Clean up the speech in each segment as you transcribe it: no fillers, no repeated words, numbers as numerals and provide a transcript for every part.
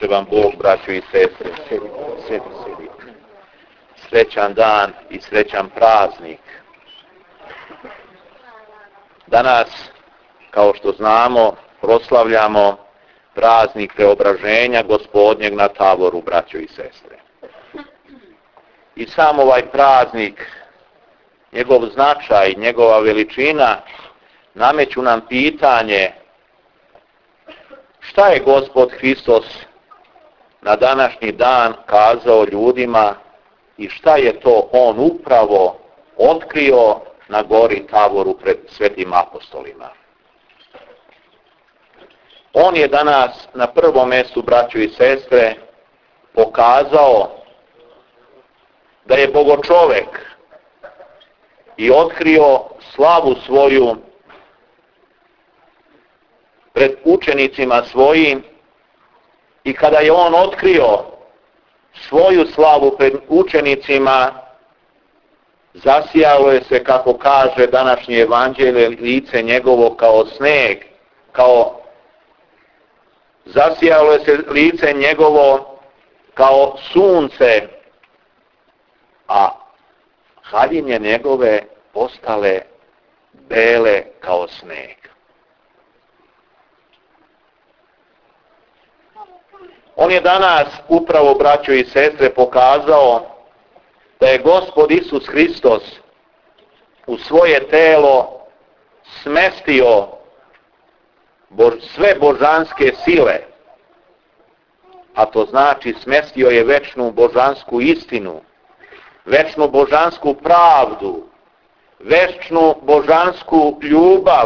vam Bog, braćo i sestre, sedi. Srećan dan i srećan praznik. Danas, kao što znamo, proslavljamo praznik preobraženja Gospodnjeg na Tavoru, braćo i sestre. I sam ovaj praznik, njegov značaj, njegova veličina, nameću nam pitanje šta je Gospod Hristos na današnji dan kazao ljudima i šta je to on upravo otkrio na gori Tavoru pred svetim apostolima. On je danas na prvom mjestu, braćo i sestre, pokazao da je bogočovek i otkrio slavu svoju pred učenicima svojim, i kada je on otkrio svoju slavu pred učenicima, zasijalo je se, kako kaže današnje evanđelje, lice njegovo kao sneg, zasijalo je se lice njegovo kao sunce, a haljine njegove postale bele kao sneg. On je danas upravo, braćo i sestre, pokazao da je Gospod Isus Hristos u svoje telo smestio sve božanske sile, a to znači smestio je večnu božansku istinu, večnu božansku pravdu, večnu božansku ljubav,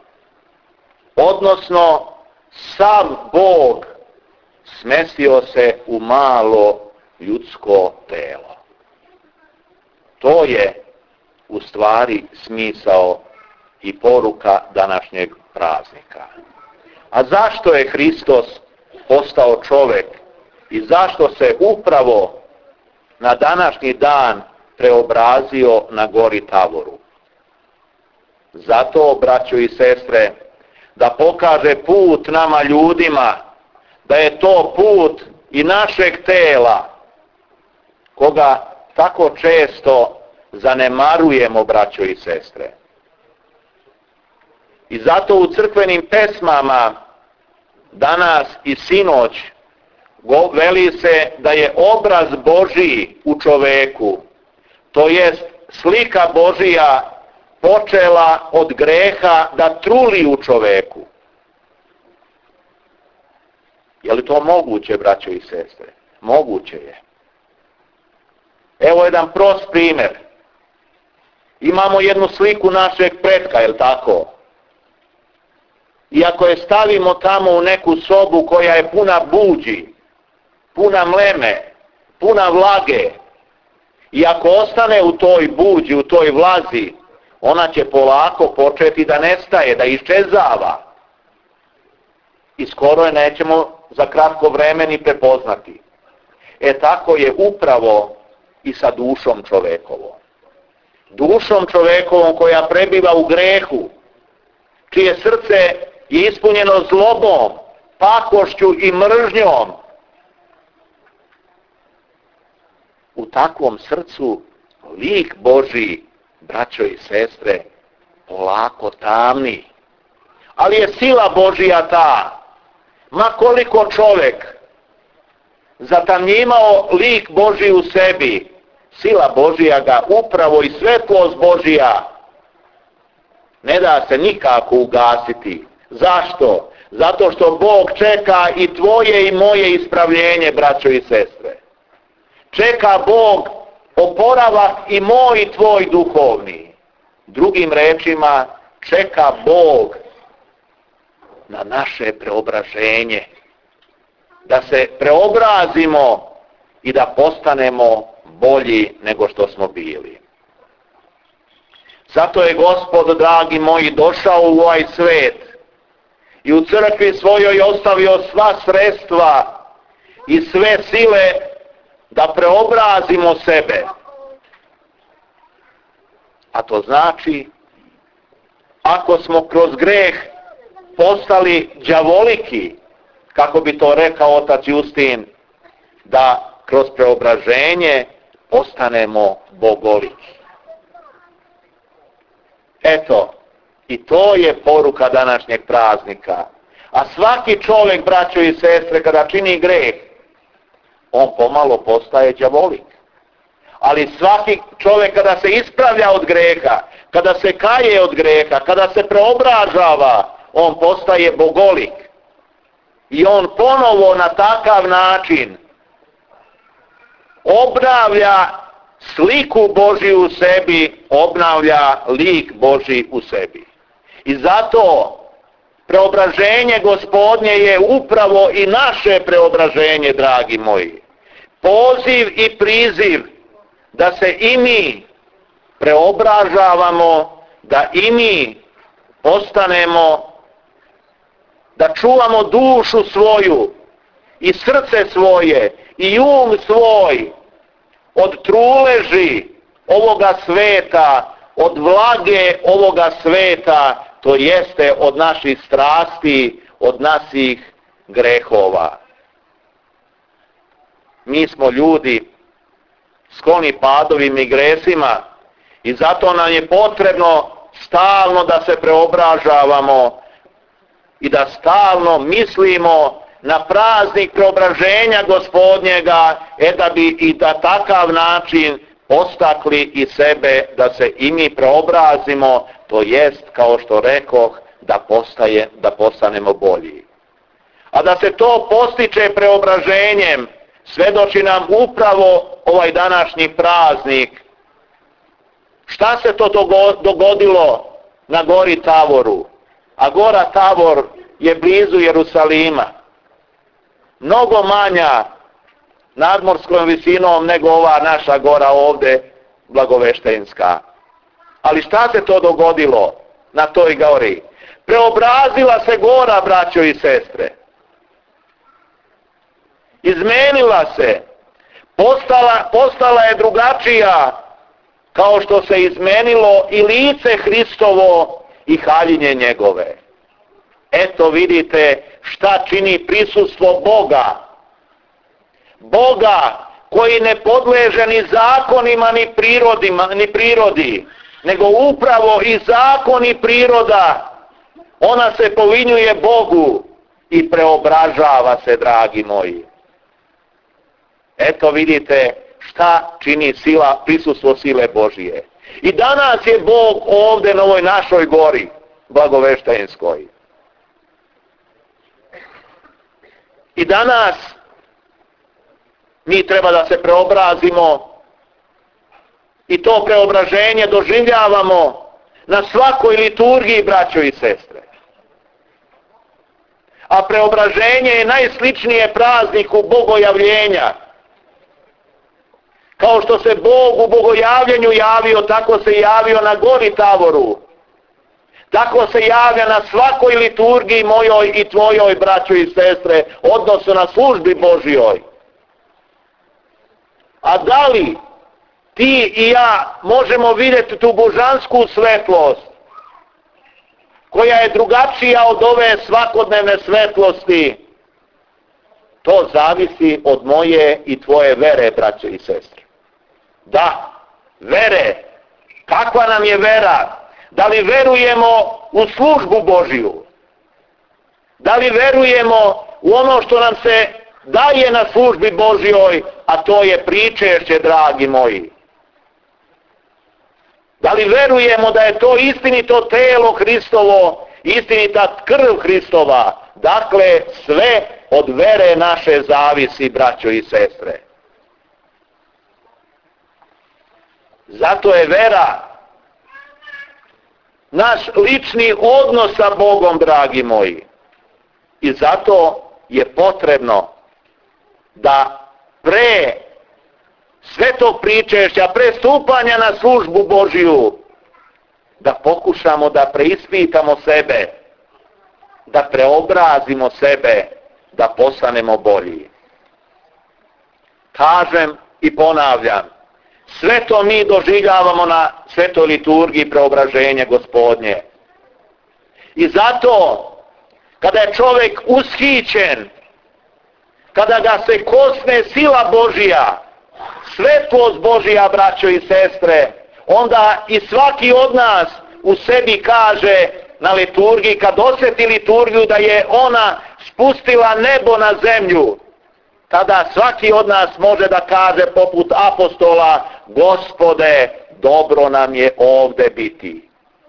odnosno sav Bog smestio se u malo ljudsko telo. To je u stvari smisao i poruka današnjeg praznika. A zašto je Hristos postao čovjek i zašto se upravo na današnji dan preobrazio na gori Tavoru? Zato, braćo i sestre, da pokaže put nama ljudima, da je to put i našeg tela, koga tako često zanemarujemo, braćo i sestre. I zato u crkvenim pesmama danas i sinoć veli se da je obraz Božiji u čoveku, to jest slika Božija počela od greha da truli u čoveku. Je li to moguće, braćo i sestre? Moguće je. Evo jedan prost primjer. Imamo jednu sliku našeg pretka, je li tako? I ako je stavimo tamo u neku sobu koja je puna buđi, puna mleme, puna vlage, i ako ostane u toj buđi, u toj vlazi, ona će polako početi da nestaje, da iščezava. I skoro je nećemo za kratko vreme ni prepoznati. Tako je upravo i sa dušom čovekovom. Dušom čovekovom koja prebiva u grehu, čije srce je ispunjeno zlobom, pakošću i mržnjom. U takvom srcu lik Božji, braćo i sestre, polako tamni. Ali je sila Božja ta, ma koliko čovjek zatamnjivao lik Božji u sebi, sila Božja ga upravo i svetlost Božja ne da se nikako ugasiti. Zašto? Zato što Bog čeka i tvoje i moje ispravljenje, braćo i sestre. Čeka Bog oporavak i moj i tvoj duhovni. Drugim rečima, čeka Bog na naše preobraženje. Da se preobrazimo i da postanemo bolji nego što smo bili. Zato je Gospod, dragi moji, došao u ovaj svet i u crkvi svojoj ostavio sva sredstva i sve sile da preobrazimo sebe. A to znači, ako smo kroz greh postali đavoliki, kako bi to rekao otac Justin, da kroz preobraženje postanemo bogoliki. Eto, i to je poruka današnjeg praznika. A svaki čovjek, braćo i sestre, kada čini greh, on pomalo postaje đavolik. Ali svaki čovjek kada se ispravlja od greha, kada se kaje od greha, kada se preobražava, on postaje bogolik. I on ponovo na takav način obnavlja sliku Božju u sebi, obnavlja lik Božji u sebi. I zato preobraženje Gospodnje je upravo i naše preobraženje, dragi moji. Poziv i priziv da se i mi preobražavamo, da i mi postanemo, da čuvamo dušu svoju i srce svoje i um svoj od truleži ovoga sveta, od vlage ovoga sveta, to jeste od naših strasti, od naših grehova. Mi smo ljudi skloni padovima i gresima i zato nam je potrebno stalno da se preobražavamo i da stalno mislimo na praznik preobraženja Gospodnjega, da bi i na takav način postakli i sebe da se i mi preobrazimo, to jest, kao što rekoh, da postanemo bolji. A da se to postiče preobraženjem, svedoči nam upravo ovaj današnji praznik. Šta se to dogodilo na gori Tavoru? A gora Tavor je blizu Jerusalima. Mnogo manja nadmorskom visinom nego ova naša gora ovdje, Blagoveštenska. Ali šta se to dogodilo na toj gori? Preobrazila se gora, braćo i sestre. Izmenila se. Postala je drugačija, kao što se izmenilo i lice Hristovo i haljinje njegove. Eto vidite šta čini prisustvo Boga. Boga koji ne podleže ni zakonima ni prirodi, nego upravo i zakon i priroda, ona se povinjuje Bogu i preobražava se, dragi moji. Eto vidite šta čini prisustvo sile Božije. I danas je Bog ovdje na ovoj našoj gori, Blagoveštenskoj. I danas mi treba da se preobrazimo i to preobraženje doživljavamo na svakoj liturgiji, braćo i sestre. A preobraženje je najsličnije prazniku bogojavljenja. Kao što se Bog u bogojavljenju javio, tako se javio na gori Tavoru. Tako se javlja na svakoj liturgiji mojoj i tvojoj, braćo i sestre, odnosno na službi Božjoj. A da li ti i ja možemo vidjeti tu božansku svetlost, koja je drugačija od ove svakodnevne svetlosti? To zavisi od moje i tvoje vere, braćo i sestre. Da, vere. Kakva nam je vera? Da li verujemo u službu Božju? Da li verujemo u ono što nam se daje na službi Božjoj, a to je pričešće, dragi moji? Da li verujemo da je to istinito telo Hristovo, istinita krv Hristova? Dakle, sve od vere naše zavisi, braćo i sestre. Zato je vera naš lični odnos sa Bogom, dragi moji. I zato je potrebno da pre svetog pričešća, pre stupanja na službu Božju, da pokušamo da preispitamo sebe, da preobrazimo sebe, da postanemo bolji. Kažem i ponavljam, sve to mi doživljavamo na svetoj liturgiji preobraženja Gospodnje. I zato, kada je čovjek ushićen kada ga se kosne sila Božija, svetlost Božija, braćo i sestre, onda i svaki od nas u sebi kaže na liturgiji, kad osjeti liturgiju da je ona spustila nebo na zemlju, tada svaki od nas može da kaže poput apostola: Gospode, dobro nam je ovdje biti.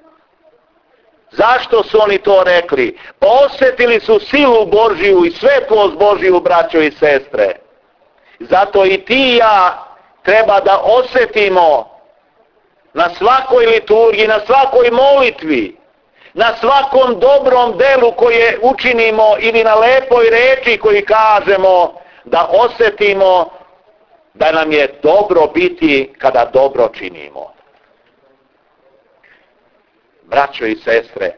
Zašto su oni to rekli? Pa osjetili su silu Božiju i svetlost Božiju, braćo i sestre. Zato i ti i ja treba da osjetimo na svakoj liturgiji, na svakoj molitvi, na svakom dobrom delu koje učinimo ili na lepoj reči koju kažemo, da osjetimo da nam je dobro biti kada dobro činimo. Braćo i sestre,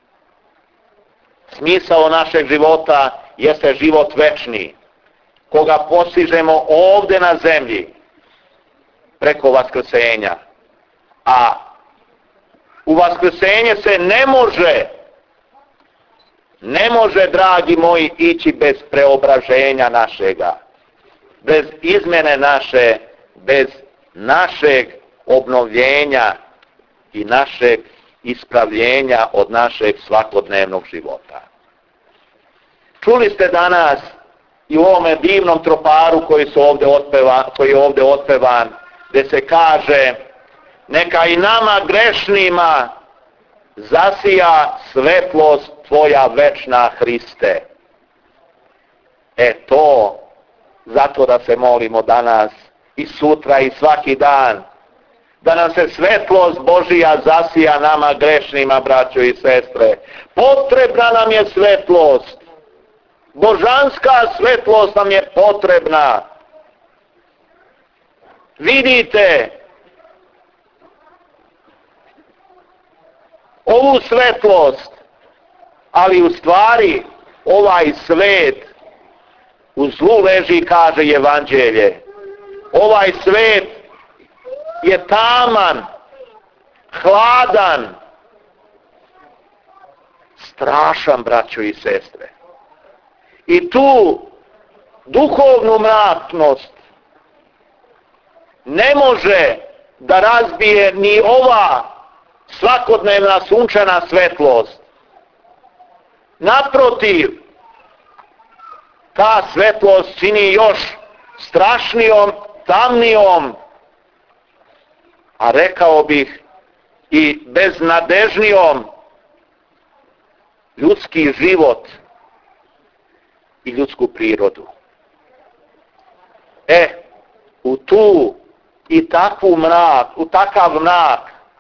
smisao našeg života jeste život večni, koga postižemo ovdje na zemlji preko vaskrsenja. A u vaskrsenje se ne može, dragi moji, ići bez preobraženja našega, bez izmjene naše, bez našeg obnovljenja i našeg ispravljenja od našeg svakodnevnog života. Čuli ste danas i u ovome divnom troparu koji je ovdje otpevan, gdje se kaže: neka i nama grešnima zasija svetlost Tvoja večna, Hriste. To, zato da se molimo danas i sutra i svaki dan, da nam se svetlost Božija zasija nama grešnima, braćo i sestre. Potrebna nam je svetlost. Božanska svetlost nam je potrebna. Vidite, ovu svetlost, ali u stvari ovaj svet u zlu leži, kaže Evanđelje. Ovaj svet je taman, hladan, strašan, braćo i sestre. I tu duhovnu mračnost ne može da razbije ni ova svakodnevna sunčana svetlost. Naprotiv, ta svetlost čini još strašnijom, tamnijom, a rekao bih i beznadežnijom, ljudski život i ljudsku prirodu. U tu i takvu mrak, u takav mrak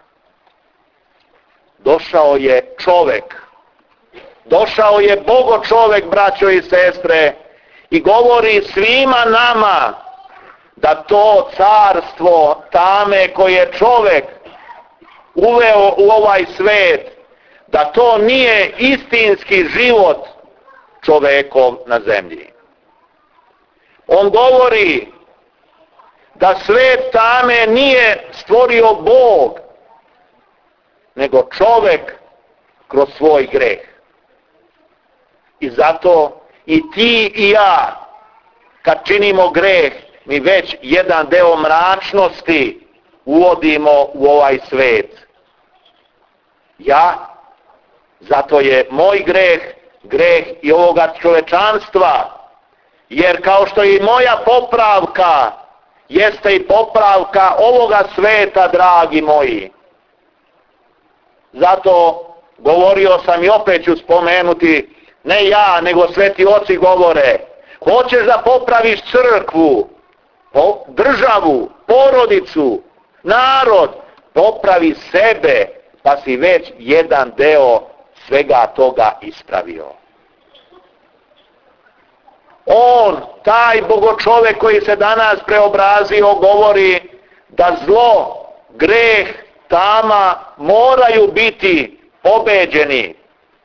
došao je čovjek. Došao je Bogo čovjek, braćo i sestre, i govori svima nama da to carstvo tame koje čovjek uveo u ovaj svet, da to nije istinski život čovjekov na zemlji. On govori da svet tame nije stvorio Bog, nego čovjek kroz svoj greh. I zato i ti i ja, kad činimo greh, mi već jedan deo mračnosti uvodimo u ovaj svet. Zato je moj greh i ovoga čovečanstva, jer kao što i moja popravka jeste i popravka ovoga sveta, dragi moji. Zato govorio sam i opet ću spomenuti, ne ja, nego sveti oci govore: hoćeš da popraviš crkvu, državu, porodicu, narod, popravi sebe, pa si već jedan deo svega toga ispravio. On, taj bogočovek koji se danas preobrazio, govori da zlo, greh, tama moraju biti pobeđeni.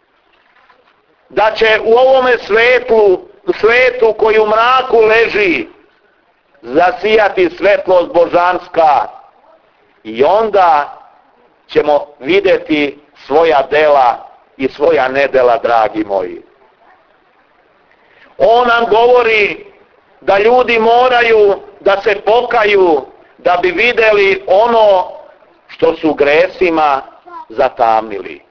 Da će u ovome svetu koji u mraku leži zasijati svetlost božanska, i onda ćemo vidjeti svoja dela i svoja nedela, dragi moji. On nam govori da ljudi moraju da se pokaju da bi vidjeli ono što su gresima zatamnili.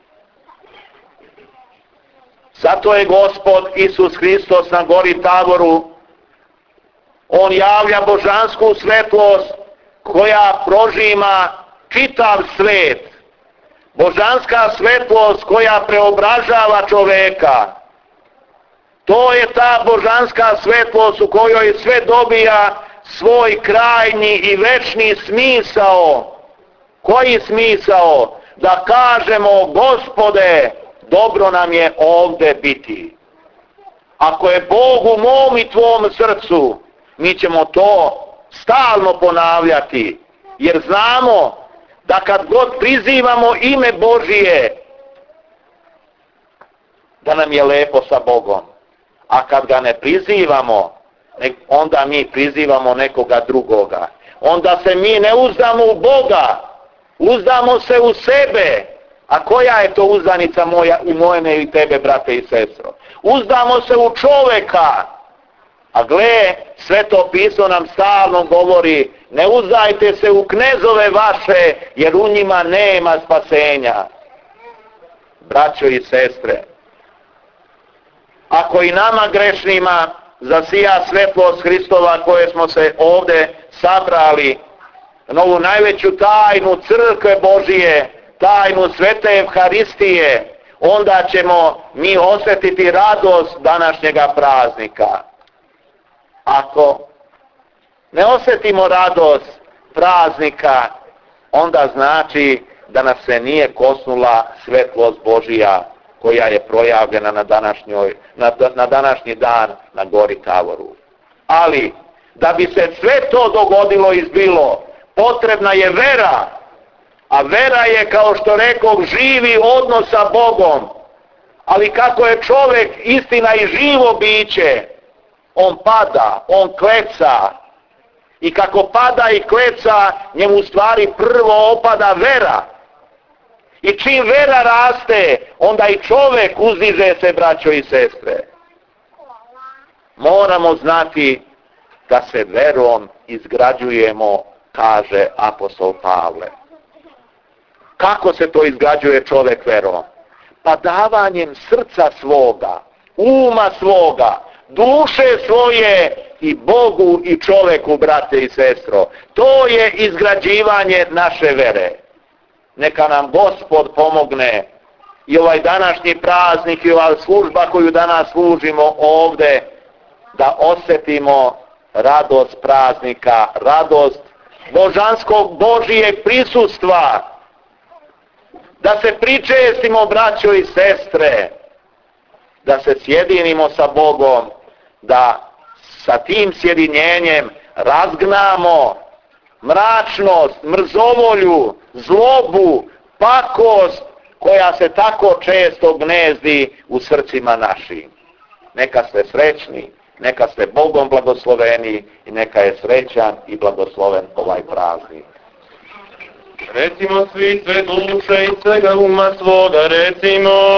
Zato je Gospod Isus Hristos na gori Tavoru, on javlja božansku svetlost koja prožima čitav svet. Božanska svetlost koja preobražava čoveka. To je ta božanska svetlost u kojoj sve dobija svoj krajnji i večni smisao. Koji smisao? Da kažemo, Gospode, dobro nam je ovdje biti. Ako je Bog u mom i tvom srcu, mi ćemo to stalno ponavljati, jer znamo da kad god prizivamo ime Božije, da nam je lepo sa Bogom. A kad ga ne prizivamo, onda mi prizivamo nekoga drugoga. Onda se mi ne uzdamo u Boga, uzdamo se u sebe. A koja je to uzdanica moja i mojene i tebe, brate i sestro? Uzdamo se u čoveka. A gle, Sveto pismo nam stalno govori, ne uzdajte se u knezove vaše, jer u njima nema spasenja. Braćo i sestre, ako i nama grešnima zasija svetlost Hristova koje smo se ovdje sabrali, na ovu najveću tajnu crkve Božije, tajnu svete Evharistije, onda ćemo mi osjetiti radost današnjega praznika. Ako ne osjetimo radost praznika, onda znači da nas se nije kosnula svetlost Božija koja je projavljena na današnji dan na gori Tavoru. Ali, da bi se sve to dogodilo i zbilo, potrebna je vera. A vera je, kao što rekoh, živi odnos sa Bogom. Ali kako je čovjek istina i živo biće, on pada, on kleca. I kako pada i kleca, njemu u stvari prvo opada vera. I čim vera raste, onda i čovjek uzdiže se, braćo i sestre. Moramo znati da se verom izgrađujemo, kaže apostol Pavle. Kako se to izgrađuje čovjek verom? Pa davanjem srca svoga, uma svoga, duše svoje i Bogu i čovjeku, brate i sestro. To je izgrađivanje naše vere. Neka nam Gospod pomogne i ovaj današnji praznik i ova služba koju danas služimo ovdje, da osjetimo radost praznika, radost božanskog Božijeg prisustva, da se pričestimo, braćo i sestre, da se sjedinimo sa Bogom, da sa tim sjedinjenjem razgnamo mračnost, mrzovolju, zlobu, pakost koja se tako često gnezdi u srcima našim. Neka ste srećni, neka ste Bogom blagosloveni i neka je srećan i blagosloven ovaj praznik. Recimo svi sve duše i svega uma svoga, recimo.